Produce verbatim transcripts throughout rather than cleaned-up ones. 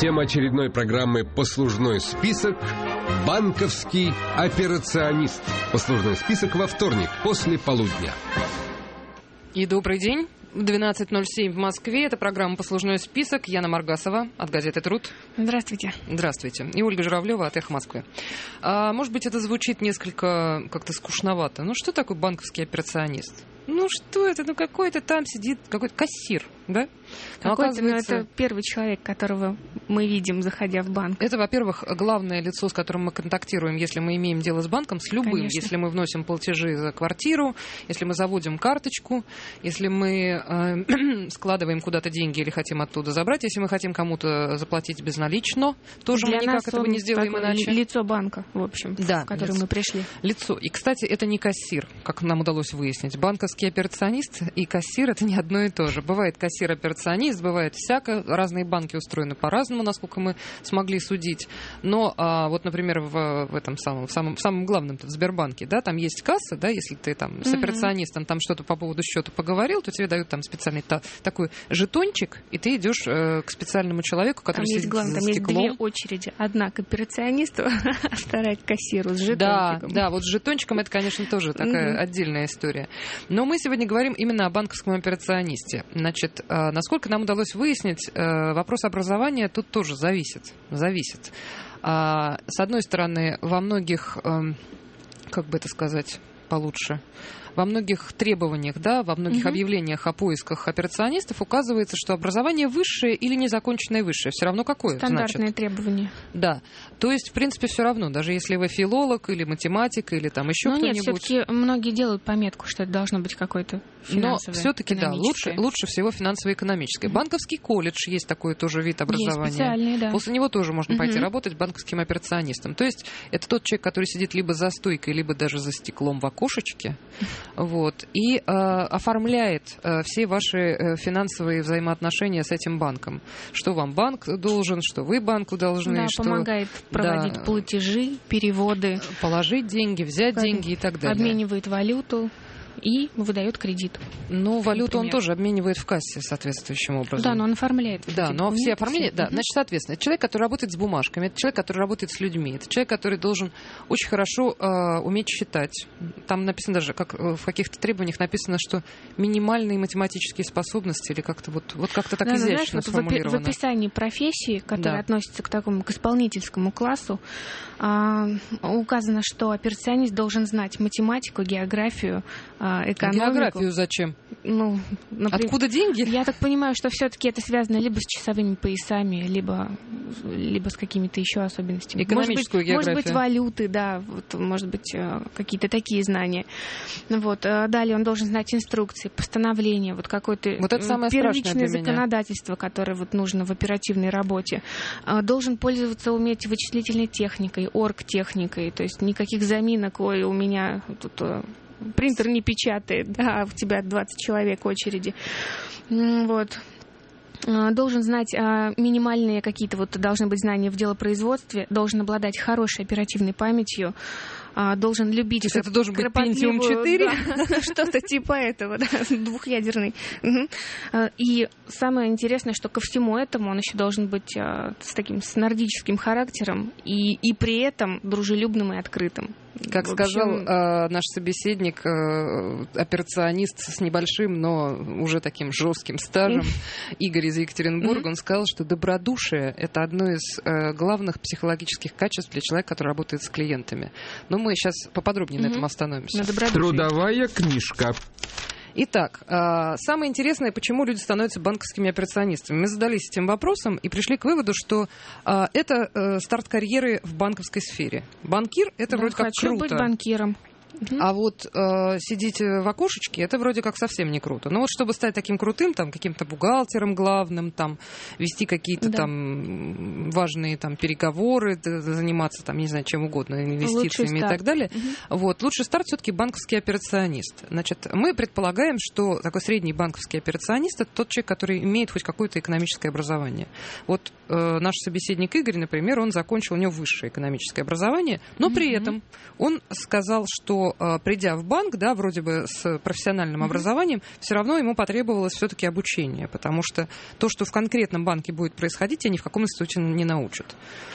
Тема очередной программы «Послужной список» – банковский операционист. Послужной список во вторник после полудня. И добрый день. двенадцать ноль семь в Москве. Это программа «Послужной список». Яна Маргасова от газеты «Труд». Здравствуйте. Здравствуйте. И Ольга Журавлева от «Эхо Москвы». А, может быть, это звучит несколько как-то скучновато. Ну, что такое банковский операционист? Ну, что это? Ну, какой-то там сидит, какой-то кассир, да? Какой-то, оказывается... ну, это первый человек, которого мы видим, заходя в банк. Это, во-первых, главное лицо, с которым мы контактируем, если мы имеем дело с банком, с любым. Конечно. Если мы вносим платежи за квартиру, если мы заводим карточку, если мы э, складываем куда-то деньги или хотим оттуда забрать, если мы хотим кому-то заплатить безналично, тоже Для мы никак нас этого не сделаем иначе. Лицо банка, в общем, Да, в которое лицо. мы пришли. Лицо. И, кстати, это не кассир, как нам удалось выяснить. Банковский операционист и кассир – это не одно и то же. Бывает кассир-операционист, бывает всяко. Разные банки устроены по-разному, насколько мы смогли судить. Но а, вот, например, в, в этом самом, в самом, в самом главном, в Сбербанке, да, там есть касса, да, если ты там с операционистом там что-то по поводу счета поговорил, то тебе дают там специальный та, такой жетончик, и ты идешь э, к специальному человеку, который Там есть, сидит главное, за там стеклом. есть две очереди. Одна к операционисту, а вторая к кассиру с жетончиком. Да, да, вот с жетончиком это, конечно, тоже такая отдельная история. Но мы сегодня говорим именно о банковском операционисте. Значит, насколько нам удалось выяснить, вопрос образования тут тоже зависит. Зависит. С одной стороны, во многих, как бы это сказать получше, во многих требованиях, да, во многих uh-huh. объявлениях о поисках операционистов указывается, что образование высшее или незаконченное высшее. Все равно какое? Стандартные значит? требования. Да. То есть, в принципе, все равно, даже если вы филолог или математик, или там еще Но кто-нибудь. нет, все-таки многие делают пометку, что это должно быть какое-то финансовое. Но все-таки, да, лучше, лучше всего финансово-экономическое. Uh-huh. Банковский колледж есть такой тоже вид образования. Есть специальный, да. После него тоже можно uh-huh. пойти работать банковским операционистом. То есть, это тот человек, который сидит либо за стойкой, либо даже за стеклом в окошечке. Вот, и э, оформляет э, все ваши э, финансовые взаимоотношения с этим банком. Что вам банк должен, что вы банку должны. Да, что, помогает проводить да, платежи, переводы. Положить деньги, взять как деньги и так далее. Обменивает валюту и выдает кредит. Ну, валюту например. Он тоже обменивает в кассе соответствующим образом. Да, но он оформляет. Да, но все оформления... Да, угу. значит, соответственно, это человек, который работает с бумажками, это человек, который работает с людьми, это человек, который должен очень хорошо э, уметь считать. Там написано даже, как в каких-то требованиях написано, что минимальные математические способности, или как-то вот, вот как-то так да, изящно знаешь, вот сформулировано. В описании профессии, которая да. относится к такому, к исполнительскому классу, э, указано, что операционист должен знать математику, географию, э, экономику. Географию зачем? Ну, например, откуда деньги? Я так понимаю, что все-таки это связано либо с часовыми поясами, либо, либо с какими-то еще особенностями. Экономическую может быть, географию. Может быть, валюты, да, вот, может быть, какие-то такие знания. Вот. Далее он должен знать инструкции, постановления, вот какое-то вот это самое первичное для законодательство, меня. которое вот нужно в оперативной работе. Должен пользоваться, уметь вычислительной техникой, оргтехникой, то есть никаких заминок, ой, у меня тут... принтер не печатает, да, у тебя двадцать человек в очереди. Вот. Должен знать а, минимальные какие-то, вот должны быть знания в делопроизводстве, должен обладать хорошей оперативной памятью, а, должен любить... То есть это должен быть Pentium четыре? Да, что-то типа этого, да, двухъядерный. Угу. И самое интересное, что ко всему этому он еще должен быть а, с таким с нордическим характером и, и при этом дружелюбным и открытым. Как общем... сказал э, наш собеседник, э, операционист с небольшим, но уже таким жестким стажем, Игорь из Екатеринбурга, он сказал, что добродушие – это одно из э, главных психологических качеств для человека, который работает с клиентами. Но мы сейчас поподробнее на этом остановимся. Трудовая книжка. Итак, самое интересное, почему люди становятся банковскими операционистами. Мы задались этим вопросом и пришли к выводу, что это старт карьеры в банковской сфере. Банкир – это да, вроде как хочу круто. Быть банкиром. А вот э, сидеть в окошечке, это вроде как совсем не круто. Но вот чтобы стать таким крутым, там, каким-то бухгалтером главным, там, вести какие-то да. там важные там, переговоры, заниматься, там, не знаю, чем угодно, инвестициями и так далее. Угу. Вот, лучший старт все-таки банковский операционист. Значит, мы предполагаем, что такой средний банковский операционист – это тот человек, который имеет хоть какое-то экономическое образование. Вот э, наш собеседник Игорь, например, он закончил, у него высшее экономическое образование, но угу. при этом он сказал, что что, придя в банк, да, вроде бы с профессиональным mm-hmm. образованием, все равно ему потребовалось все-таки обучение, потому что то, что в конкретном банке будет происходить, тебя ни в каком институте не научат.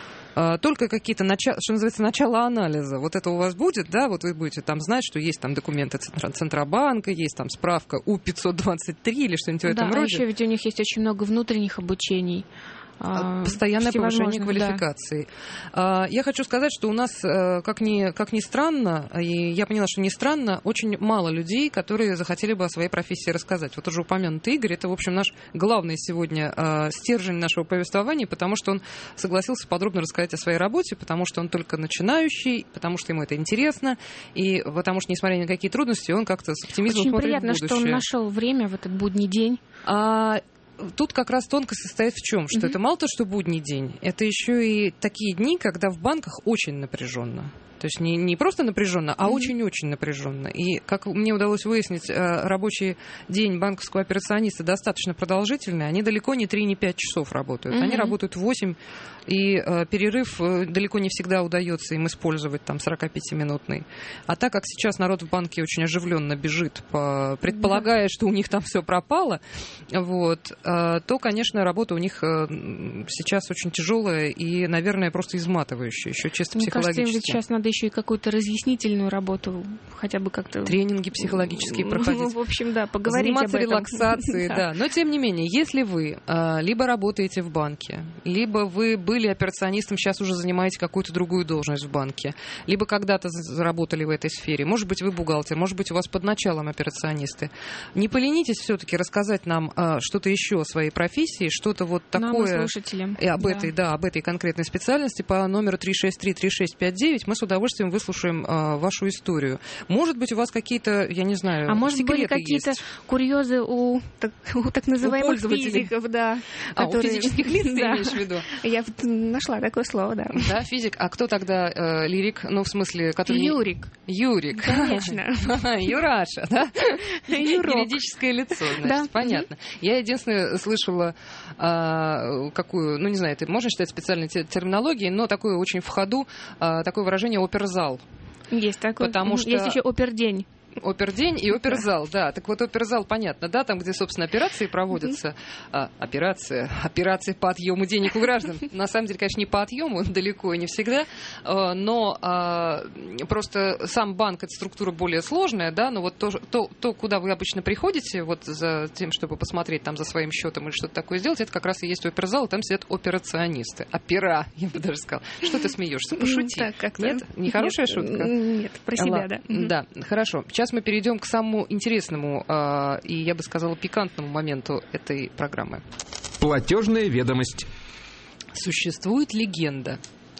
Только какие-то, начало, что называется, начало анализа. Вот это у вас будет, да, вот вы будете там знать, что есть там документы Центробанка, есть там справка У пятьсот двадцать три или что-нибудь в этом да, роде. Да, еще ведь у них есть очень много внутренних обучений. Постоянное повышение квалификации. Да. Я хочу сказать, что у нас, как ни, как ни странно, и я поняла, что не странно, очень мало людей, которые захотели бы о своей профессии рассказать. Вот уже упомянутый Игорь, это, в общем, наш главный сегодня стержень нашего повествования, потому что он согласился подробно рассказать о своей работе, потому что он только начинающий, потому что ему это интересно, и потому что, несмотря ни на какие трудности, он как-то с оптимизмом очень смотрит в будущее. Очень приятно, что он нашел время в этот будний день. А... Тут как раз тонкость состоит в чем? Что mm-hmm. это мало то, что будний день, это еще и такие дни, когда в банках очень напряженно. То есть не, не просто напряженно, а mm-hmm. очень-очень напряженно. И, как мне удалось выяснить, рабочий день банковского операциониста достаточно продолжительный. Они далеко не три, не пять часов работают. Mm-hmm. Они работают восемь, и э, перерыв далеко не всегда удается им использовать, там, сорокапятиминутный. А так как сейчас народ в банке очень оживленно бежит, по, предполагая, mm-hmm. что у них там все пропало, вот, э, то, конечно, работа у них э, сейчас очень тяжелая и, наверное, просто изматывающая, еще чисто Мне психологически. Кажется, сейчас надо еще и какую-то разъяснительную работу, хотя бы как-то... Тренинги психологические проходить. Ну, в общем, да, поговорить Заниматься об этом. релаксацией, да. Но, тем не менее, если вы а, либо работаете в банке, либо вы были операционистом, сейчас уже занимаете какую-то другую должность в банке, либо когда-то заработали в этой сфере, может быть, вы бухгалтер, может быть, у вас под началом операционисты, не поленитесь все-таки рассказать нам а, что-то еще о своей профессии, что-то вот такое... Нам, слушателям. И об да. этой, да, об этой конкретной специальности по номеру три шесть три три шесть пять девять мы с удовольствием выслушаем а, вашу историю. Может быть, у вас какие-то, я не знаю, а может секреты были какие-то есть. Курьезы у так, у так называемых у физиков, да. А, которые... у физических лиц ты да. имеешь в виду? Я нашла такое слово, да. Да, физик. А кто тогда э, лирик? Ну, в смысле, который... Юрик. Юрик. Конечно. Юраша, да? Юрок. Юридическое лицо, значит, да. понятно. Я единственное слышала а, какую, ну, не знаю, это можно считать специальной терминологией, но такое очень в ходу, а, такое выражение оперзал. Есть такое. Потому что... Есть еще опердень. Опердень и оперзал, да. Так вот, оперзал, понятно, да, там, где, собственно, операции проводятся. А, операция, операции по отъему денег у граждан. На самом деле, конечно, не по отъему, далеко и не всегда, но а, просто сам банк — это структура более сложная, да, но вот то, то, то, куда вы обычно приходите, вот за тем, чтобы посмотреть там за своим счетом или что-то такое сделать, это как раз и есть оперзал, и там сидят операционисты. Опера, я бы даже сказала. Что ты смеешься? Пошути. Так, как-то... Нет? Нехорошая шутка? Нет, про себя, да. Да, хорошо. Сейчас мы перейдем к самому интересному э, и, я бы сказала, пикантному моменту этой программы. Платежная ведомость. Существует легенда.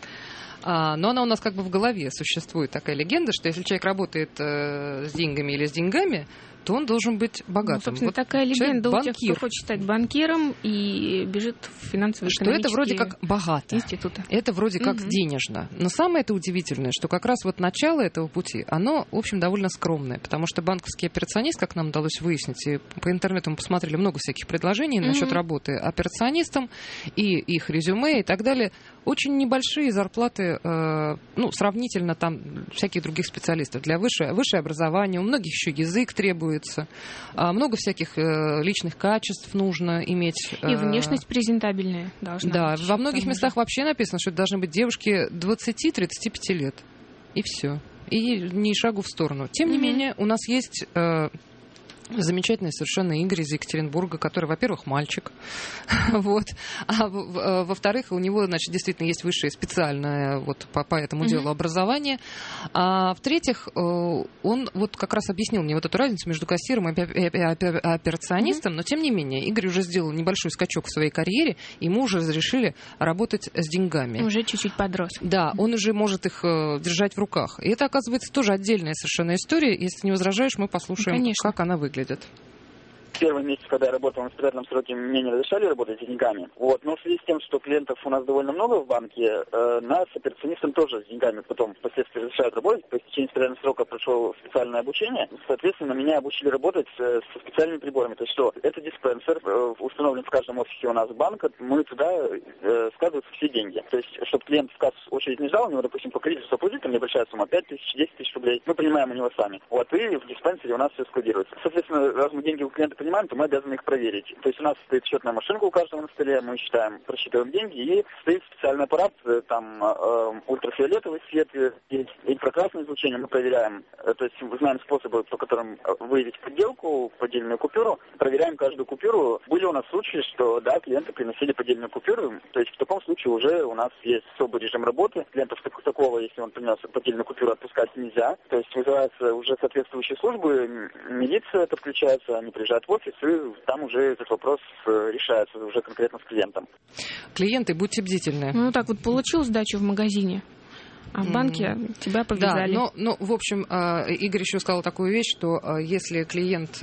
А, но она у нас как бы в голове существует такая легенда, что если человек работает э, с деньгами или с деньгами, то он должен быть богатым. Ну, собственно, вот такая легенда у тех, кто хочет стать банкиром и бежит в финансовые что это вроде как богато. Институты. Это вроде как угу. денежно. Но самое это удивительное, что как раз вот начало этого пути, оно, в общем, довольно скромное. Потому что банковский операционист, как нам удалось выяснить, и по интернету мы посмотрели много всяких предложений угу. насчет работы операционистом и их резюме и так далее, очень небольшие зарплаты, э, ну, сравнительно там всяких других специалистов. Для высшего, высшее образование, у многих еще язык требуется, а много всяких э, личных качеств нужно иметь. И внешность презентабельная должна да, быть. Да, во многих местах же. Вообще написано, что это должны быть девушки двадцати-тридцати пяти лет. И все. И ни шагу в сторону. Тем не mm-hmm. менее, у нас есть... Э, замечательный совершенно Игорь из Екатеринбурга, который, во-первых, мальчик, вот, а во-вторых, у него, значит, действительно есть высшее специальное вот по, по этому mm-hmm. делу образование, а в-третьих, он вот как раз объяснил мне вот эту разницу между кассиром и операционистом, mm-hmm. но тем не менее Игорь уже сделал небольшой скачок в своей карьере, ему уже разрешили работать с деньгами. Уже чуть-чуть подрос. Да, он уже может их держать в руках. И это, оказывается, тоже отдельная совершенно история. Если не возражаешь, мы послушаем, Конечно. как она выглядит. первый месяц, когда я работал на испытательном сроке, мне не разрешали работать с деньгами. Вот. Но в связи с тем, что клиентов у нас довольно много в банке, э, нас операционистам тоже с деньгами потом впоследствии разрешают работать. По истечении испытательного срока прошел специальное обучение. Соответственно, меня обучили работать с, со специальными приборами. То есть что? Это диспенсер, э, установлен в каждом офисе у нас банка. Мы туда э, складываются все деньги. То есть, чтобы клиент в кассу очередь не ждал, у него, допустим, по кредиту соплатитель небольшая сумма, пять тысяч, десять тысяч рублей. Мы принимаем у него сами. Вот, и в диспенсере у нас все складируется. Соответственно, раз мы деньги у клиента принимаем, то мы обязаны их проверить. То есть у нас стоит счетная машинка у каждого на столе, мы считаем, просчитываем деньги, и стоит специальный аппарат, там э, ультрафиолетовый свет, инфракрасное излучение мы проверяем. То есть мы знаем способы, по которым выявить подделку, поддельную купюру, проверяем каждую купюру. Были у нас случаи, что, да, клиенты приносили поддельную купюру, то есть в таком случае уже у нас есть особый режим работы. Клиентов такого, если он принес поддельную купюру, отпускать нельзя. То есть вызываются уже соответствующие службы, милиция это включается, они приезжают в офис, и там уже этот вопрос решается уже конкретно с клиентом. Клиенты, будьте бдительны. Ну так вот, получил сдачу в магазине, а в банке mm. тебя повязали. Да, но, но, в общем, Игорь еще сказал такую вещь, что если клиент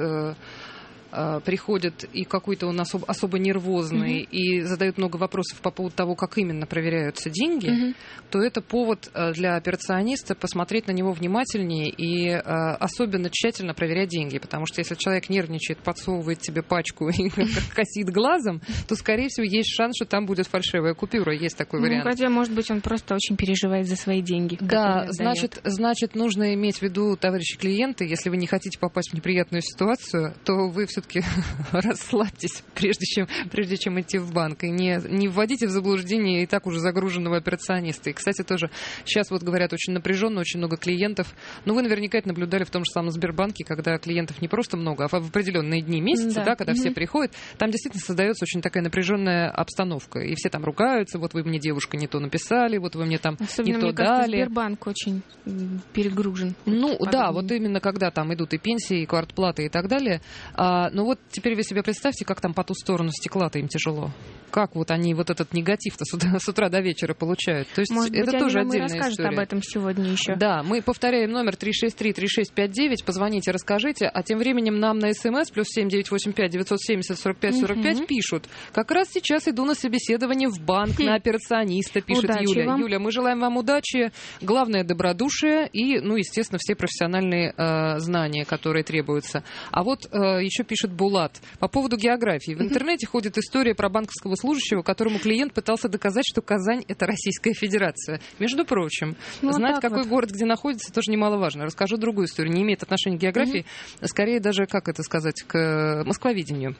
приходит и какой-то он особо, особо нервозный mm-hmm. и задает много вопросов по поводу того, как именно проверяются деньги, mm-hmm. то это повод для операциониста посмотреть на него внимательнее и особенно тщательно проверять деньги. Потому что если человек нервничает, подсовывает тебе пачку и косит глазом, то, скорее всего, есть шанс, что там будет фальшивая купюра. Есть такой ну, вариант. Хотя, может быть, он просто очень переживает за свои деньги. Да, значит, значит, нужно иметь в виду, товарищи клиенты, если вы не хотите попасть в неприятную ситуацию, то вы все все-таки расслабьтесь, прежде чем, прежде чем идти в банк. И не, не вводите в заблуждение и так уже загруженного операциониста. И, кстати, тоже сейчас вот говорят очень напряженно, очень много клиентов. Но вы наверняка это наблюдали в том же самом Сбербанке, когда клиентов не просто много, а в определенные дни, месяцы, да. Да, когда mm-hmm. все приходят. Там действительно создается очень такая напряженная обстановка. И все там ругаются. Вот вы мне, девушка, не то написали, вот вы мне там особенно, не то мне дали. Кажется, Сбербанк очень перегружен. Ну, вот да, вот именно когда там идут и пенсии, и квартплаты и так далее. А, но вот теперь вы себе представьте, как там по ту сторону стекла-то им тяжело. Как вот они вот этот негатив-то с утра, с утра до вечера получают. То есть может это быть, тоже они нам отдельная и расскажут история. Об этом сегодня еще. Да, мы повторяем номер три шесть три три шесть пять девять. Позвоните, расскажите. А тем временем нам на СМС плюс семь девять восемь пять девятьсот семьдесят сорок пять сорок пять угу. пишут. Как раз сейчас иду на собеседование в банк, хм. на операциониста, пишет удачи Юля. Вам. Юля, мы желаем вам удачи. Главное добродушие и, ну, естественно, все профессиональные э, знания, которые требуются. А вот э, еще пишет Булат. По поводу географии. В интернете ходит история про банковского служащего, которому клиент пытался доказать, что Казань — это Российская Федерация. Между прочим, ну, знать, какой вот. город где находится, тоже немаловажно. Расскажу другую историю. Не имеет отношения к географии, mm-hmm. скорее даже, как это сказать, к москвоведению.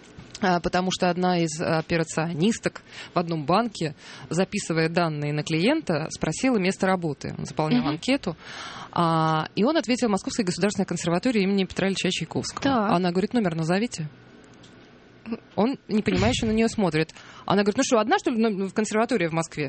Потому что одна из операционисток в одном банке, записывая данные на клиента, спросила место работы. Он заполнял mm-hmm. анкету. А, и он ответил: Московская государственная консерватория имени Петра Ильича Чайковского. Да. Она говорит: номер назовите. Он непонимающе на нее смотрит. Она говорит: ну что, одна, что ли, в консерватории в Москве?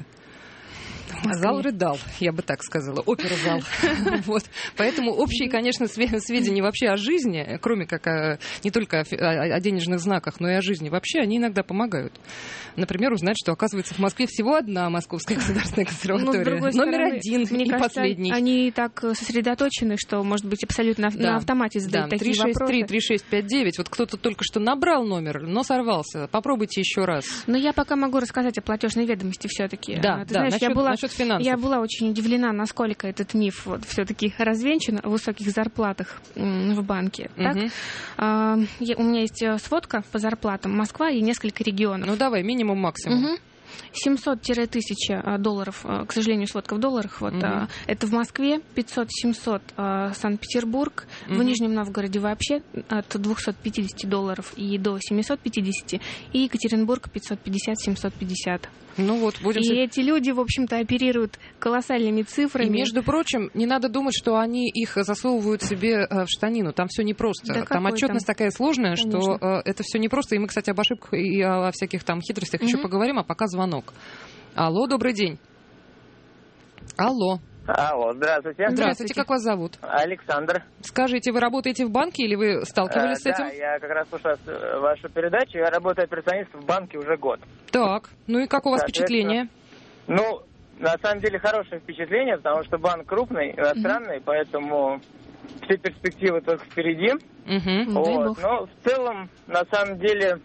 Зал рыдал, я бы так сказала, опера-зал. Вот. Поэтому общие, конечно, сведения вообще о жизни, кроме как о, не только о, о денежных знаках, но и о жизни вообще, они иногда помогают. Например, узнать, что, оказывается, в Москве всего одна Московская государственная консерватория. Ну, номер один мне и кажется, последний. Они так сосредоточены, что, может быть, абсолютно да. на автомате задают да. такие вопросы. три шесть три три шесть пять девять. Вот кто-то только что набрал номер, но сорвался. Попробуйте еще раз. Но я пока могу рассказать о платежной ведомости все-таки. Да, Ты да. знаешь, насчет, я была насчет финансов. Я была очень удивлена, насколько этот миф вот все-таки развенчан о высоких зарплатах в банке. Uh-huh. Так? А, я, у меня есть сводка по зарплатам Москва и несколько регионов. Ну давай, минимум, максимум. Uh-huh. семьсот-тысяча долларов, к сожалению, сводка в долларах. Вот, uh-huh. Это в Москве, пятьсот-семьсот Санкт-Петербург, uh-huh. в Нижнем Новгороде вообще от двухсот пятидесяти долларов и до семисот пятидесяти, и Екатеринбург пятьсот пятьдесят - семьсот пятьдесят. Ну вот, будем... И эти люди, в общем-то, оперируют колоссальными цифрами. И, между прочим, не надо думать, что они их засовывают себе в штанину. Там все непросто. Да там отчетность там? такая сложная, конечно, что это все непросто. И мы, кстати, об ошибках и о всяких там хитростях угу. еще поговорим, а пока звонок. Алло, добрый день. Алло. Алло, здравствуйте. Здравствуйте, как вас зовут? Александр. Скажите, вы работаете в банке или вы сталкивались э, с этим? Да, я как раз слушаю вашу передачу. Я работаю операционистом в банке уже год. Так, ну и как у вас впечатление? Ну, на самом деле хорошее впечатление, потому что банк крупный, иностранный, mm-hmm. поэтому все перспективы только впереди. Угу. Вот. Но в целом, на самом деле,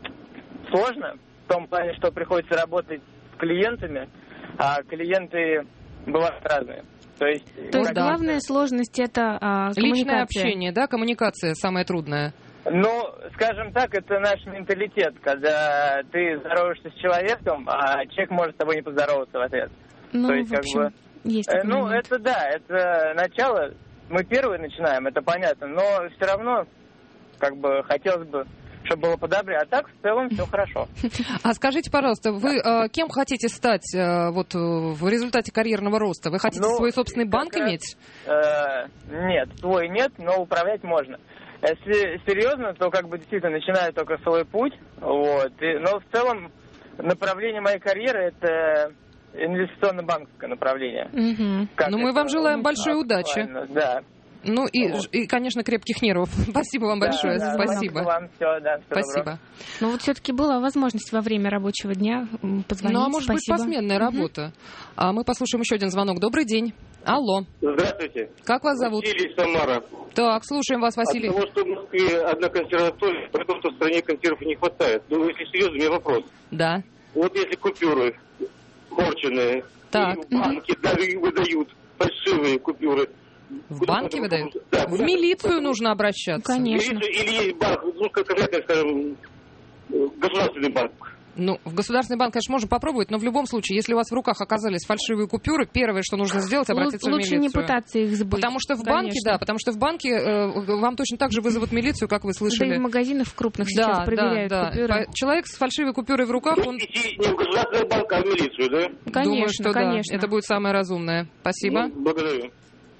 сложно. В том плане, что приходится работать с клиентами, а клиенты бывают разные. То есть, То есть главная сложность — это а, личное общение, да, коммуникация самая трудная. Ну, скажем так, это наш менталитет, когда ты здороваешься с человеком, а человек может с тобой не поздороваться в ответ. Ну, То есть, в как общем, бы, есть э, такой ну, момент. это да, это начало. Мы первые начинаем, это понятно, но все равно, как бы, хотелось бы, чтобы было подобрее. А так, в целом, все хорошо. А скажите, пожалуйста, вы э, кем хотите стать э, вот, в результате карьерного роста? Вы хотите Ну, свой собственный банк как раз, иметь? Э, нет, свой нет, но управлять можно. Если серьезно, то как бы действительно начинаю только свой путь. Вот. И, но в целом направление моей карьеры — это инвестиционно-банковское направление. Угу. Ну, мы вам желаем большой удачи. Да. Ну и, Вот. и, конечно, крепких нервов. Спасибо вам большое. Да, да, Спасибо. Вам все, да, Спасибо. Но вот все-таки была возможность во время рабочего дня позвонить. Ну, а может Спасибо. быть, посменная Угу. работа. А мы послушаем еще один звонок. Добрый день. Алло. Здравствуйте. Как вас зовут? Василий, Самара. Так, слушаем вас, Василий. От того, что в Москве одна консерватория, при том, что в стране консервов не хватает. Ну, если серьезно, у меня вопрос. Да. Вот если купюры порченные, Так. и банки даже выдают фальшивые купюры. В Куда банке потом- выдают? Да, В куда- милицию нужно обращаться. Конечно. Или, или есть банк, ну, конкретно, скажем, государственный банк. Ну, в государственный банк, конечно, можно попробовать, но в любом случае, если у вас в руках оказались фальшивые купюры, первое, что нужно сделать, обратиться Лу- в лучше милицию. не пытаться их сбыть. Потому что в банке, Конечно. да, потому что в банке э, вам точно так же вызовут милицию, как вы Да и слышали. в магазинах крупных сейчас Да, проверяют да, да. купюры. По- Человек с фальшивой купюрой в руках, он... Идти не в государственный банк, а в милицию, да? Конечно, Думаю, что конечно. да, это будет самое разумное. Спасибо. Ну, благодарю.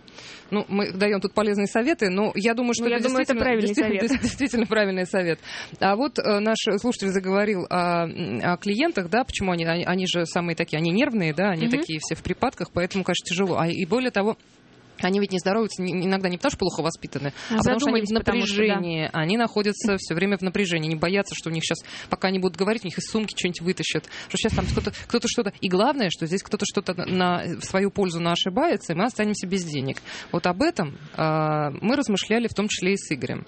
Ну, мы даем тут полезные советы, но я думаю, что Ну, я это, думаю, это действительно, правильный действительно, совет. действительно правильный совет. А вот э, наш слушатель заговорил о, о клиентах, да, почему они, они, они же самые такие, они нервные, да, они Мгм. такие все в припадках, поэтому, конечно, тяжело. А и более того, они ведь не здороваются не- иногда не потому, что плохо воспитаны, а, А потому что они в задумались, потому что, да. напряжении. Они находятся все время в напряжении. Они боятся, что у них сейчас, пока они будут говорить, у них из сумки что-нибудь вытащат. Что сейчас там кто-то, кто-то что-то... И главное, что здесь кто-то что-то на, на- в свою пользу на ошибается, и мы останемся без денег. Вот об этом а, мы размышляли в том числе и с Игорем.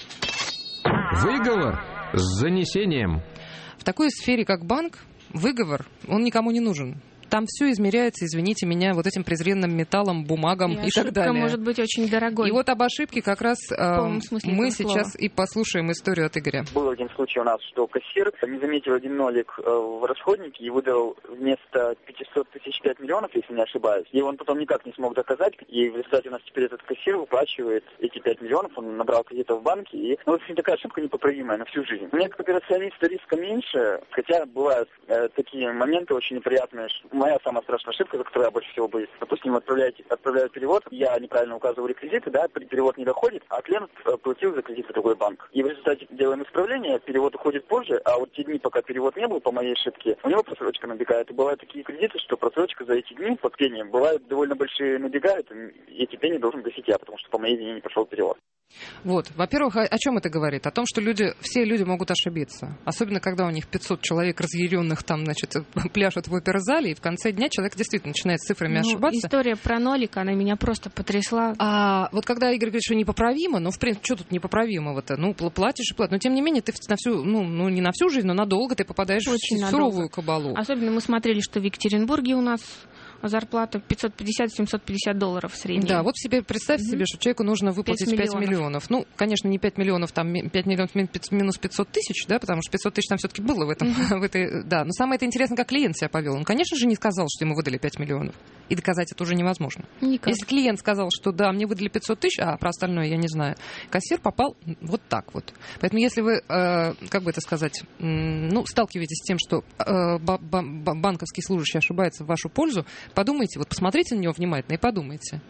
Выговор с занесением. В такой сфере, как банк, выговор, он никому не нужен. Там все измеряется, извините меня, вот этим презренным металлом, бумагам и, И так ошибка далее. может быть очень дорогой. И вот об ошибке как раз э, полном смысле мы этого сейчас слова. и послушаем историю от Игоря. Был один случай у нас, что кассир не заметил один нолик э, в расходнике и выдал вместо пятисот тысяч пять миллионов, если не ошибаюсь. И он потом никак не смог доказать. И в результате у нас теперь этот кассир выплачивает эти пять миллионов. Он набрал кредитов в банке. И, ну, в общем, такая ошибка непоправимая на всю жизнь. Мне как операциониста риска меньше, хотя бывают э, такие моменты очень неприятные. Моя самая страшная ошибка, за которую я больше всего боюсь. Допустим, отправляют, отправляют перевод, я неправильно указываю реквизиты, да, перевод не доходит, а клиент э, платил за кредит в другой банк. И в результате делаем исправление, перевод уходит позже, а вот те дни, пока перевод не был по моей ошибке, у него просрочка набегает. И бывают такие кредиты, что просрочка за эти дни под пением бывают довольно большие набегают, и эти пени должен гасить я, потому что по моей вине не пошел перевод. Вот, во-первых, о, о чем это говорит? О том, что люди, все люди могут ошибиться. Особенно, когда у них пятьсот человек разъяренных там, значит, пляшут в оперзале, и в конце дня человек действительно начинает с цифрами Ну, ошибаться. история про нолик, она меня просто потрясла. А вот когда Игорь говорит, что непоправимо, ну, в принципе, что тут непоправимого-то? Ну, пл- платишь и платишь. Но, тем не менее, ты на всю, ну, ну, не на всю жизнь, но надолго ты попадаешь Очень в надолго. суровую кабалу. Особенно мы смотрели, что в Екатеринбурге у нас зарплата пятьсот пятьдесят - семьсот пятьдесят долларов в среднем. Да, вот себе представьте Мгм. себе, что человеку нужно выплатить пять миллионов. миллионов. Ну, конечно, не пять миллионов, там ми- пять миллионов ми- пи- минус пятьсот тысяч, да, потому что пятьсот тысяч там все-таки было в этом, в этой, да. Но самое это интересно, как клиент себя повел. Он, конечно же, не сказал, что ему выдали пять миллионов. И доказать это уже невозможно. Никак. Если клиент сказал, что да, мне выдали пятьсот тысяч, а про остальное я не знаю, кассир попал вот так вот. Поэтому если вы, э, как бы это сказать, м, ну, сталкиваетесь с тем, что э, ба- ба- ба- банковский служащий ошибается в вашу пользу, подумайте, вот посмотрите на него внимательно и подумайте.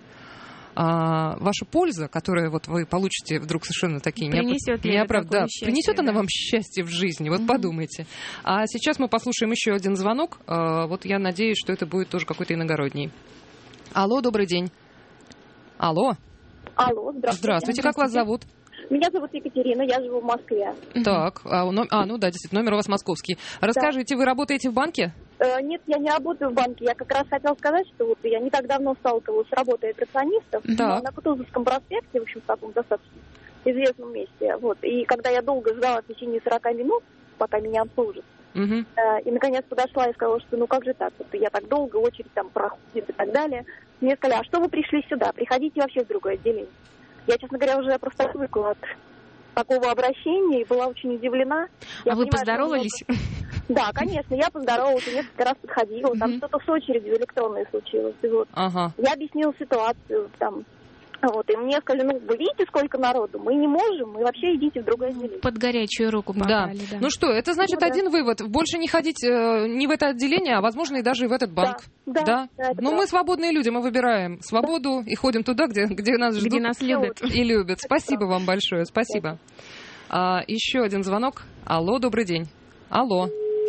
А ваша польза, которую вот вы получите вдруг совершенно такие Принесет ли неоправ- это такое да, счастье, принесет она да? вам счастье в жизни, вот Мгм. подумайте. А сейчас мы послушаем еще один звонок. А, вот я надеюсь, что это будет тоже какой-то иногородний. Алло, добрый день. Алло. Алло, здравствуйте. Здравствуйте, как вас зовут? Меня зовут Екатерина, я живу в Москве. Так, а, ну, а, ну да, действительно, номер у вас московский. Расскажите, вы работаете в банке? Э, нет, я не работаю в банке. Я как раз хотела сказать, что вот я не так давно сталкивалась с работой операционистов. Так. На Кутузовском проспекте, в общем, в таком достаточно известном месте. Вот. И когда я долго ждала в течение сорока минут, пока меня обслужат, Угу. э, и наконец подошла и сказала, что ну как же так, вот я так долго, очередь там проходит и так далее. Мне сказали, а что вы пришли сюда? Приходите вообще в другое отделение. Я, честно говоря, уже просто отвыкла от такого обращения и была очень удивлена. Я а вы понимаю, поздоровались? что... Да, конечно, я поздоровалась, и несколько раз подходила, там что-то с очередью электронной случилось. И вот. Ага. Я объяснила ситуацию, там, вот, и мне сказали, ну, вы видите, сколько народу? Мы не можем, мы вообще идите в другое отделение. Под горячую руку попали, Да. да. Ну что, это значит Ну, да. один вывод. Больше не ходить э, не в это отделение, а, возможно, и даже и в этот банк. Да, да, да, это Но правда. мы свободные люди, мы выбираем свободу и ходим туда, где, где нас ждут. Где нас любят. И любят. Спасибо вам большое, спасибо. А, еще один звонок. Алло, добрый день. Алло.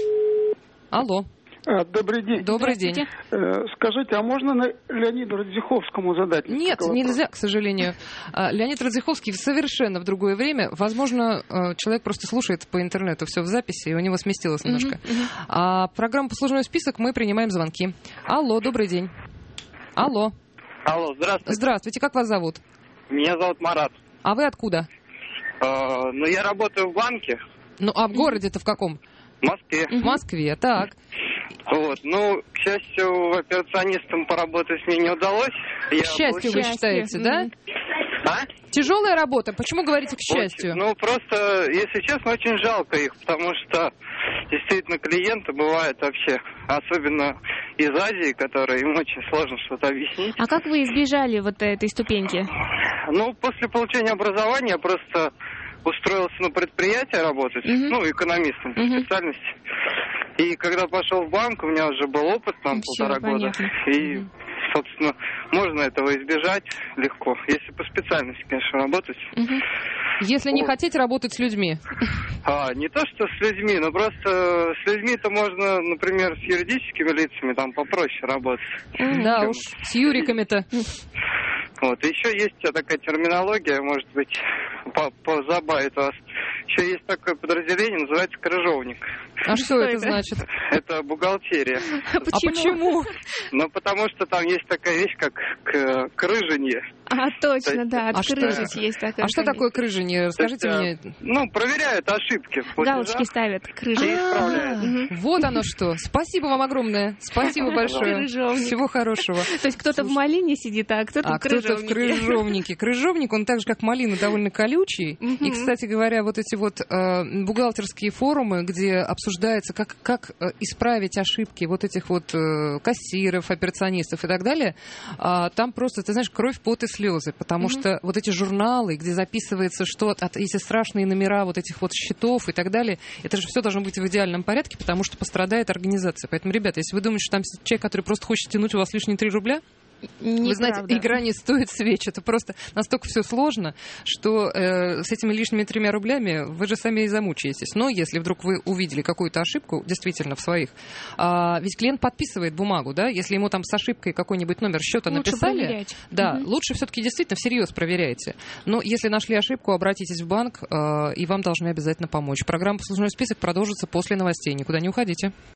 Алло. А, Добрый день. Добрый день. Э, Скажите, а можно на Леониду Радзиховскому задать? Нет, такой нельзя, к сожалению. А, Леонид Радзиховский совершенно в другое время. Возможно, э, человек просто слушает по интернету все в записи, и у него сместилось немножко. Мгм, мгм. А программа «Послужной список» мы принимаем звонки. Алло, добрый день. Алло. Алло, здравствуйте. Здравствуйте, как вас зовут? Меня зовут Марат. А вы откуда? Э, ну, я работаю в банке Ну, а в городе-то в каком? в Москве. В Москве, так. Вот. Ну, к счастью, операционистом поработать мне не удалось. К Я счастью, вы Счастье. считаете, да? Мгм. А? Тяжелая работа. Почему говорите к счастью? Очень. Ну, просто, если честно, очень жалко их, потому что действительно клиенты бывают вообще, особенно из Азии, которые им очень сложно что-то объяснить. А как вы избежали вот этой ступеньки? Ну, после получения образования я просто устроился на предприятие работать, Мгм. ну, экономистом по Мгм. специальности. И когда пошел в банк, у меня уже был опыт, там, Всё, полтора года. понятно. И, Мгм. собственно, можно этого избежать легко, если по специальности, конечно, работать. Мгм. Если не Вот. хотите работать с людьми. А, не то, что с людьми, но просто с людьми-то можно, например, с юридическими лицами там попроще работать. Да Чем- уж, с юриками-то. Вот. Еще есть такая терминология, может быть, по- позабавит вас. Еще есть такое подразделение, называется крыжовник. А что Что это это? значит? Это бухгалтерия. А почему? Ну, потому что там есть такая вещь, как к- крыженье. А, точно, да, А что- открыжить есть такая. А что такое крыжение? Расскажите То мне. есть, а, Ну, проверяют ошибки в платежах. Галочки ставят, крыжи. И исправляют. Мгм. Вот оно что. Спасибо вам огромное. Спасибо большое. Крыжовник. Всего хорошего. То есть кто-то в малине сидит, а кто-то А в кто-то в крыжовнике. крыжовнике. Крыжовник, он так же, как малина, довольно колючий. Мгм. И, кстати говоря, вот эти вот э, бухгалтерские форумы, где обсуждается, как, как э, исправить ошибки вот этих вот э, кассиров, операционистов и так далее, а, там просто, ты знаешь, кровь, пот и слезы. Потому Мгм. что вот эти журналы, где записывается, что от, от- эти страшные номера вот этих вот счетов и так далее, это же все должно быть в идеальном порядке, потому что пострадает организация. Поэтому, ребята, если вы думаете, что там человек, который просто хочет тянуть у вас лишние три рубля, вы знаете, Неправда. игра не стоит свеч. Это просто настолько все сложно, что э, с этими лишними тремя рублями вы же сами и замучаетесь. Но если вдруг вы увидели какую-то ошибку, действительно, в своих, а, ведь клиент подписывает бумагу, да, если ему там с ошибкой какой-нибудь номер счета Лучше написали, проверять. да, Мгм. лучше все-таки действительно всерьез проверяйте. Но если нашли ошибку, обратитесь в банк, э, и вам должны обязательно помочь. Программа «Послужной список» продолжится после новостей. Никуда не уходите.